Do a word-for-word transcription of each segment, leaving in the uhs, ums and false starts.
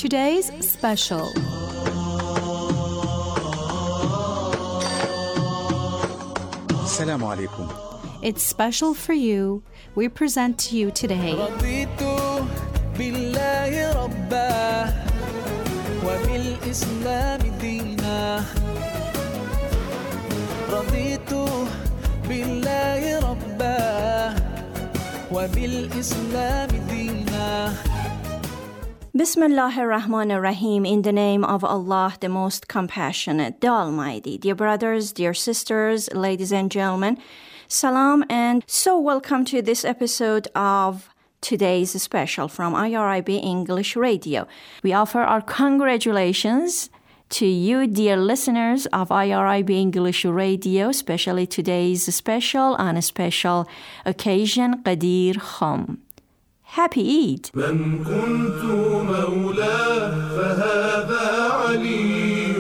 today's special. Assalamu alaikum. It's special for you. We present to you today رضيت بالله ربا وبالإسلام دينا رضيت بالله ربا وبالإسلام دينا. Bismillah ar-Rahman ar-Rahim, in the name of Allah, the most compassionate, the Almighty. Dear brothers, dear sisters, ladies and gentlemen, salam and so welcome to this episode of today's special from I R I B English Radio. We offer our congratulations to you, dear listeners of I R I B English Radio, especially today's special on a special occasion, Qadir Khom. Happy Eid! من كنت مولاه فهذا علي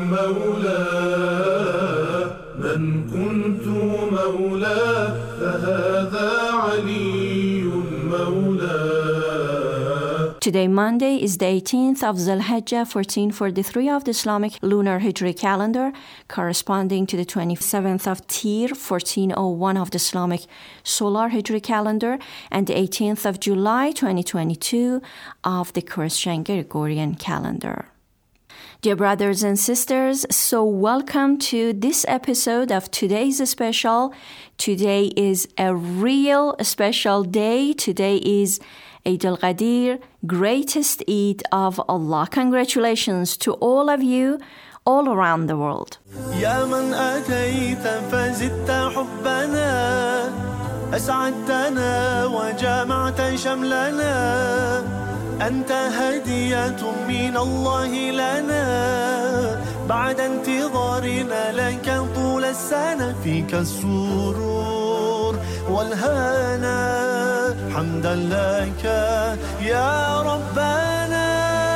مولاه من كنت مولاه فهذا علي مولاه. Today, Monday, is the eighteenth of Zulhijjah, fourteen forty-three of the Islamic lunar Hijri calendar, corresponding to the twenty-seventh of Tir, fourteen oh one of the Islamic solar Hijri calendar, and the eighteenth of July, twenty twenty-two of the Christian Gregorian calendar. Dear brothers and sisters, so welcome to this episode of today's special. Today is a real special day. Today is Eid al-Qadir, greatest Eid of Allah. Congratulations to all of you all around the world. يا من أتيت فزدت حبنا أسعدتنا وجمعت شملنا أنت هدية من الله لنا بعد انتظارنا لك طول السنة فيك السرور والهنا حمدا لك يا ربنا.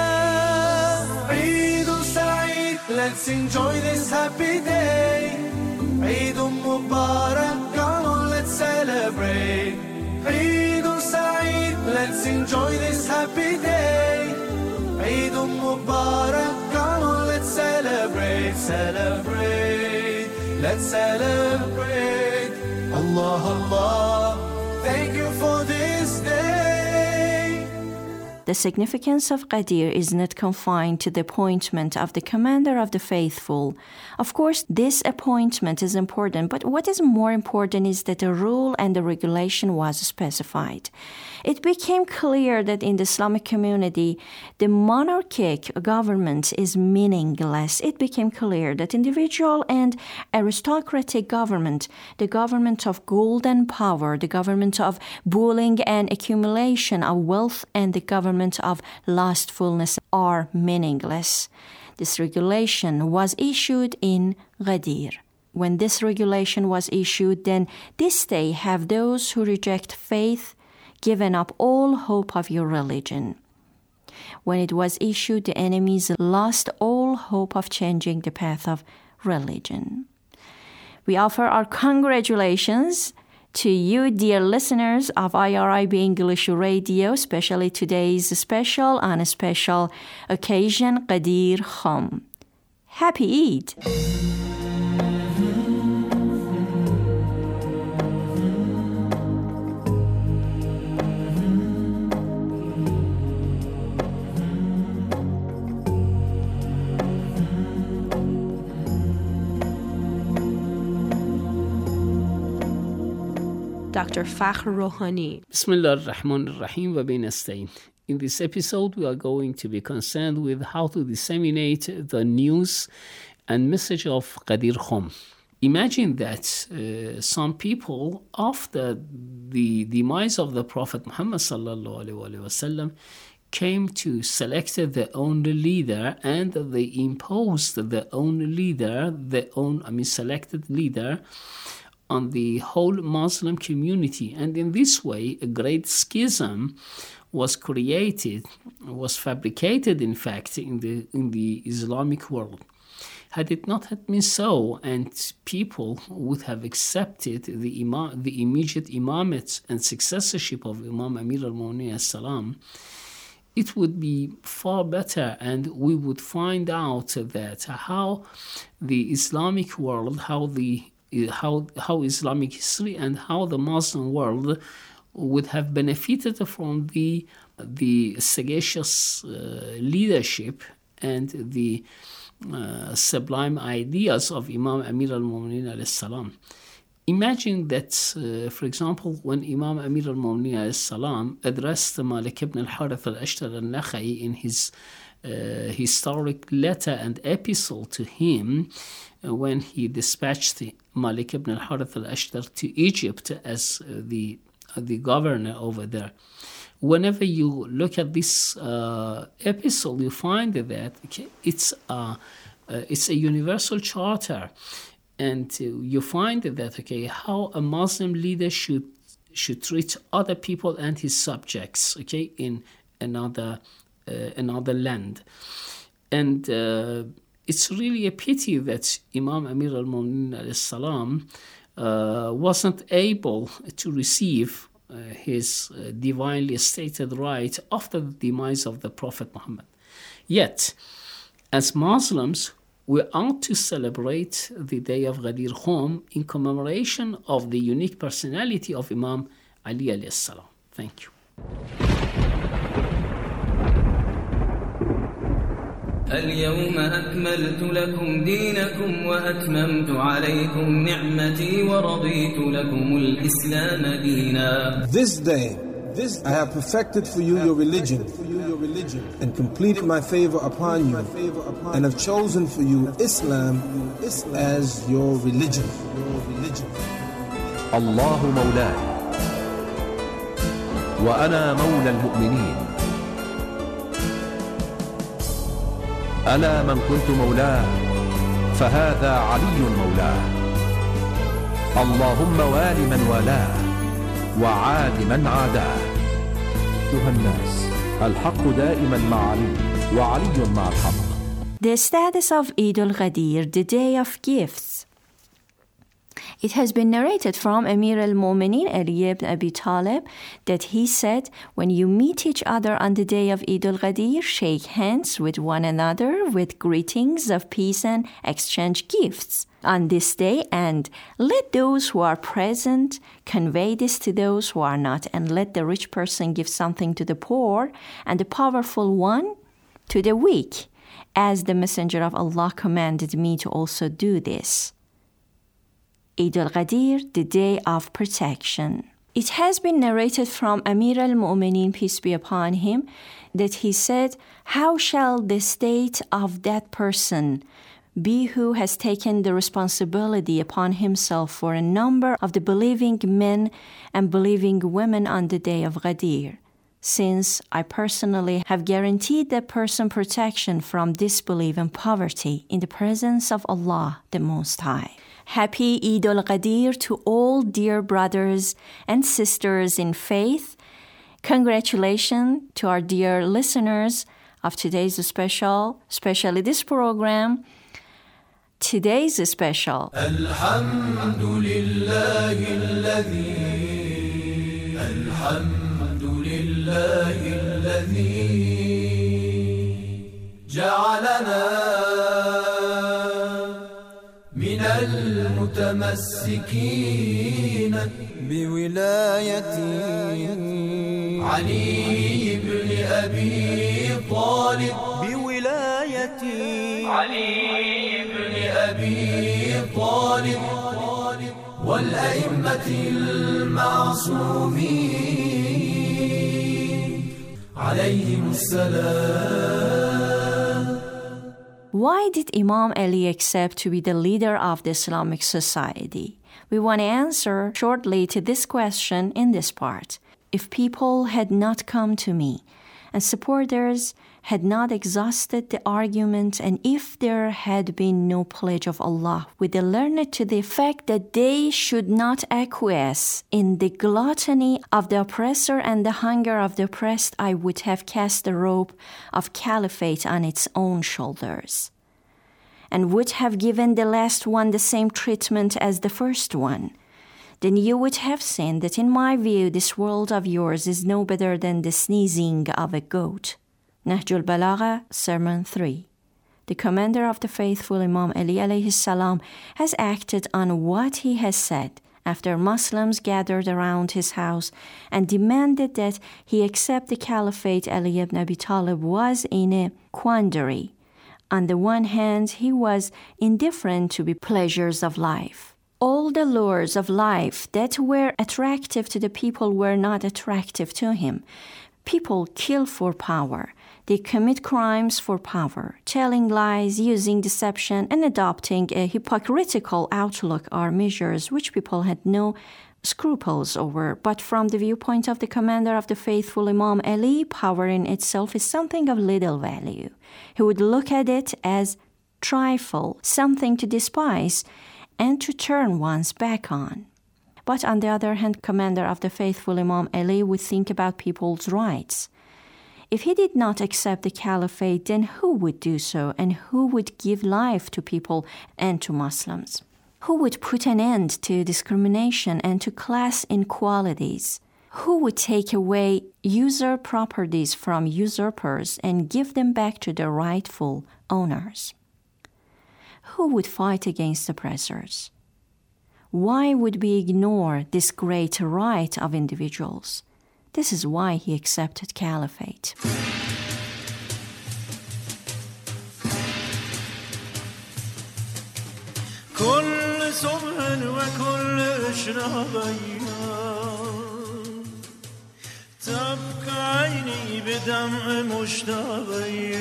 عيد سعيد, let's enjoy this happy day. عيد مبارك, come on let's celebrate. عيد سعيد, let's enjoy this happy day. عيد مبارك, come on let's celebrate, celebrate, let's celebrate. Allah, Allah, thank you for this day. The significance of Qadir is not confined to the appointment of the commander of the faithful. Of course, this appointment is important, but what is more important is that the rule and the regulation was specified. It became clear that in the Islamic community, the monarchic government is meaningless. It became clear that individual and aristocratic government, the government of golden power, the government of bullying and accumulation of wealth, and the government of lustfulness are meaningless. This regulation was issued in Ghadir. When this regulation was issued, then this day have those who reject faith given up all hope of your religion. When it was issued, the enemies lost all hope of changing the path of religion. We offer our congratulations to you, dear listeners of I R I B English Radio, especially today's special on a special occasion, Qadir Khom. Happy Eid! Doctor Fakhr Rouhani. Bismillah ar-Rahman ar-Rahim wa bin nasta'in. In this episode, we are going to be concerned with how to disseminate the news and message of Qadir Khom. Imagine that uh, some people, after the demise of the Prophet Muhammad sallallahu alaihi wasallam, came to select their own leader, and they imposed their own leader, their own, I mean, selected leader on the whole Muslim community. And in this way, a great schism was created, was fabricated, in fact, in the in the Islamic world. Had it not had been so, and people would have accepted the imam, the immediate imamate and successorship of Imam Amir al-Mu'minin as-Salam, it would be far better, and we would find out that how the Islamic world, how the how how Islamic history and how the Muslim world would have benefited from the the sagacious uh, leadership and the uh, sublime ideas of Imam Amir al-Mu'minin alayhi salam. Imagine that, uh, for example, when Imam Amir al-Mu'minin alayhi salam addressed Malik ibn al-Harith al-Ashtar al-Nakhai in his uh, historic letter and epistle to him, uh, when he dispatched Malik ibn al-Harith al-Ashtar to Egypt as uh, the uh, the governor over there. Whenever you look at this uh, epistle, you find that okay, it's a uh, it's a universal charter. And you find that, okay, how a Muslim leader should should treat other people and his subjects, okay, in another uh, another land. And uh, it's really a pity that Imam Amir al-Mu'minin alayhi salam uh, wasn't able to receive uh, his uh, divinely stated right after the demise of the Prophet Muhammad. Yet, as Muslims, we ought to celebrate the day of Ghadir Khum in commemoration of the unique personality of Imam Ali alayhi salam. Thank you. اليوم أكملت لكم دينكم وأتممت عليكم نعمتي ورضيت لكم الإسلام دينا. This day I have perfected for you your religion and completed my favor upon you and have chosen for you Islam as your religion. الله مولاي وأنا مولى المؤمنين. ألا من كنت مولاه فهذا علي مولاه. اللهم وال من والاه وعاد من عاداه. أيها الناس الحق دائما مع علي وعلي مع الحق. The status of Eid al-Ghadir, the day of gifts. It has been narrated from Amir al-Mu'minin Ali ibn Abi Talib that he said, when you meet each other on the day of Eid al-Ghadir, shake hands with one another with greetings of peace and exchange gifts on this day, and let those who are present convey this to those who are not, and let the rich person give something to the poor and the powerful one to the weak, as the Messenger of Allah commanded me to also do this. Eid al-Ghadir, the day of protection. It has been narrated from Amir al-Mu'minin, peace be upon him, that he said, how shall the state of that person be who has taken the responsibility upon himself for a number of the believing men and believing women on the day of Ghadir, since I personally have guaranteed that person protection from disbelief and poverty in the presence of Allah the Most High. Happy Eid al-Ghadir to all dear brothers and sisters in faith. Congratulations to our dear listeners of today's special, especially this program. Today's special. Alhamdulillahi alladhi Alhamdulillahi alladhi ja'alana من المتمسكين بولاية علي بن أبي طالب بولاية علي بن أبي طالب والأئمة المعصومين عليهم السلام. Why did Imam Ali accept to be the leader of the Islamic society? We want to answer shortly to this question in this part. If people had not come to me and supporters had not exhausted the argument, and if there had been no pledge of Allah with the learned to the effect that they should not acquiesce in the gluttony of the oppressor and the hunger of the oppressed, I would have cast the rope of caliphate on its own shoulders, and would have given the last one the same treatment as the first one. Then you would have seen that in my view this world of yours is no better than the sneezing of a goat. Nahjul Balagha, Sermon three. The commander of the faithful, Imam Ali alayhi salam, has acted on what he has said after Muslims gathered around his house and demanded that he accept the caliphate. Ali ibn Abi Talib was in a quandary. On the one hand, he was indifferent to the pleasures of life. All the lures of life that were attractive to the people were not attractive to him. People kill for power. They commit crimes for power. Telling lies, using deception, and adopting a hypocritical outlook are measures which people had no scruples over. But from the viewpoint of the commander of the faithful, Imam Ali, power in itself is something of little value. He would look at it as trifle, something to despise, and to turn one's back on. But on the other hand, commander of the faithful, Imam Ali, would think about people's rights. If he did not accept the caliphate, then who would do so, and who would give life to people and to Muslims? Who would put an end to discrimination and to class inequalities? Who would take away user properties from usurpers and give them back to their rightful owners? Who would fight against oppressors? Why would we ignore this great right of individuals? This is why he accepted caliphate. كل صبح وكل إشراق أيام تبكى عيني بدمع مشتاق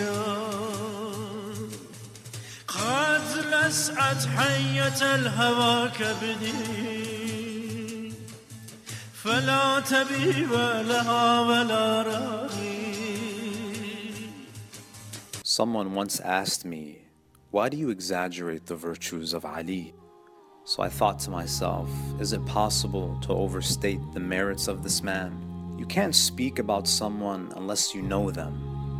أيام قد لسعت حية الهوى كبدي فلا تبيب لها ولا راهي. Someone once asked me, why do you exaggerate the virtues of Ali? So I thought to myself, is it possible to overstate the merits of this man? You can't speak about someone unless you know them.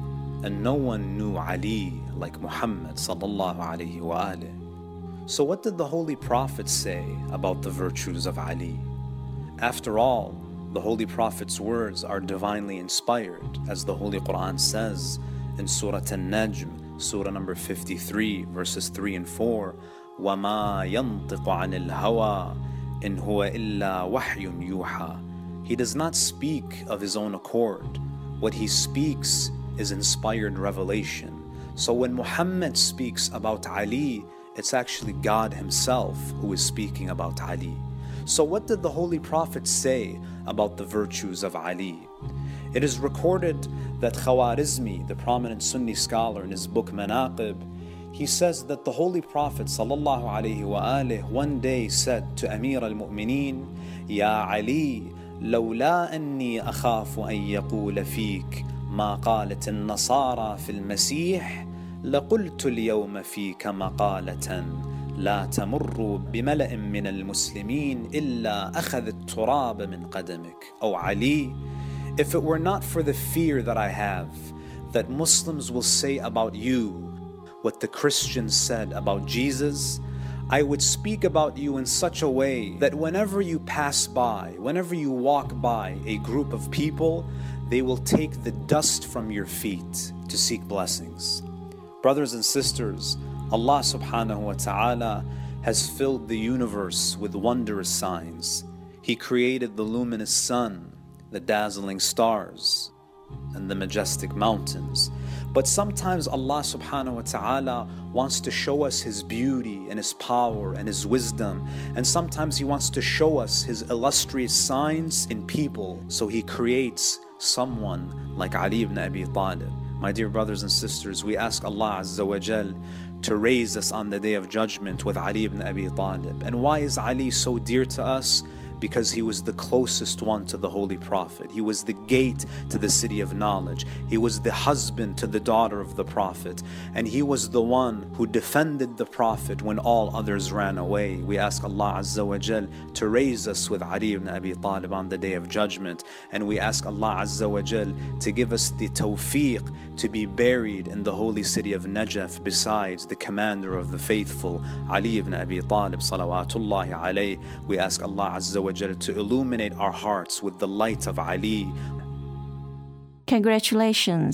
And no one knew Ali like Muhammad sallallahu alayhi wa alih. So what did the Holy Prophet say about the virtues of Ali? After all, the Holy Prophet's words are divinely inspired, as the Holy Quran says in Surah An-Najm, Surah number fifty-three, verses three and four, وَمَا يَنطِقُ عَنِ الْهَوَىٰ إِنْ هُوَ إِلَّا وَحْيٌ يُوحَىٰ. He does not speak of his own accord. What he speaks is inspired revelation. So when Muhammad speaks about Ali, it's actually God himself who is speaking about Ali. So what did the Holy Prophet say about the virtues of Ali? It is recorded that Khawarizmi, the prominent Sunni scholar, in his book Manaqib, he says that the Holy Prophet sallallahu alaihi wa alih one day said to Amir al-Mu'mineen, Ya Ali, لولا أني أخاف أن يقول فيك ما قالت النصارى في المسيح لقلت اليوم فيك مقالة لا تمر بملأ من المسلمين إلا أخذ التراب من قدمك. Oh Ali, if it were not for the fear that I have that Muslims will say about you what the Christians said about Jesus, I would speak about you in such a way that whenever you pass by, whenever you walk by a group of people, they will take the dust from your feet to seek blessings. Brothers and sisters, Allah subhanahu wa ta'ala has filled the universe with wondrous signs. He created the luminous sun, the dazzling stars, and the majestic mountains. But sometimes Allah subhanahu wa ta'ala wants to show us His beauty and His power and His wisdom. And sometimes He wants to show us His illustrious signs in people. So He creates someone like Ali ibn Abi Talib. My dear brothers and sisters, we ask Allah Azza wa Jal to raise us on the Day of Judgment with Ali ibn Abi Talib. And why is Ali so dear to us? Because he was the closest one to the Holy Prophet. He was the gate to the city of knowledge. He was the husband to the daughter of the Prophet. And he was the one who defended the Prophet when all others ran away. We ask Allah Azza wa Jal to raise us with Ali ibn Abi Talib on the Day of Judgment. And we ask Allah Azza wa Jal to give us the tawfiq to be buried in the holy city of Najaf besides the commander of the faithful, Ali ibn Abi Talib salawatullahi alayhi. We ask Allah Azza wa Jal to illuminate our hearts with the light of Ali. Congratulations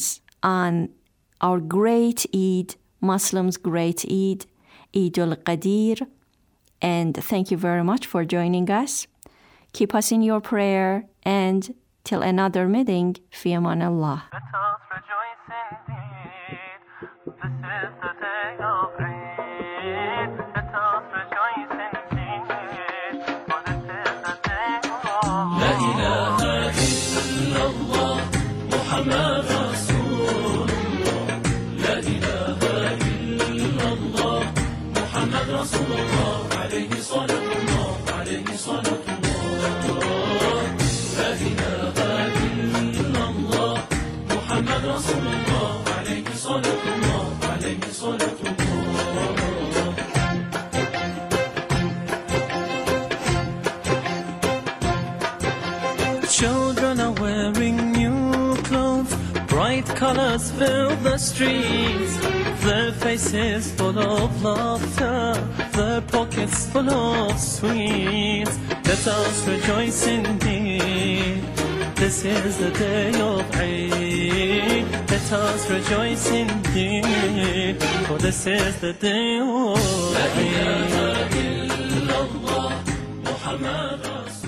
on our great Eid, Muslims' great Eid, Eid al-Qadir. And thank you very much for joining us. Keep us in your prayer, and till another meeting, fi aman Allah. Let us rejoice indeed. This is the day of Eid. Let us rejoice indeed. For this is the day of La ilaha illallah, Muhammad Rasulullah. La ilaha illallah, Muhammad Rasulullah. Alayhi salatullah, alayhi salatullah. La ilaha illallah, Muhammad Rasulullah. Alayhi salatullah, alayhi salatullah. Children are wearing new clothes, bright colors fill the streets. Their faces full of laughter, their pockets full of sweets. Let us rejoice indeed. This is the day of Eid. Let us rejoice indeed, for this is the day of Eid. La ilaha illallah, Muhammad Rasulullah.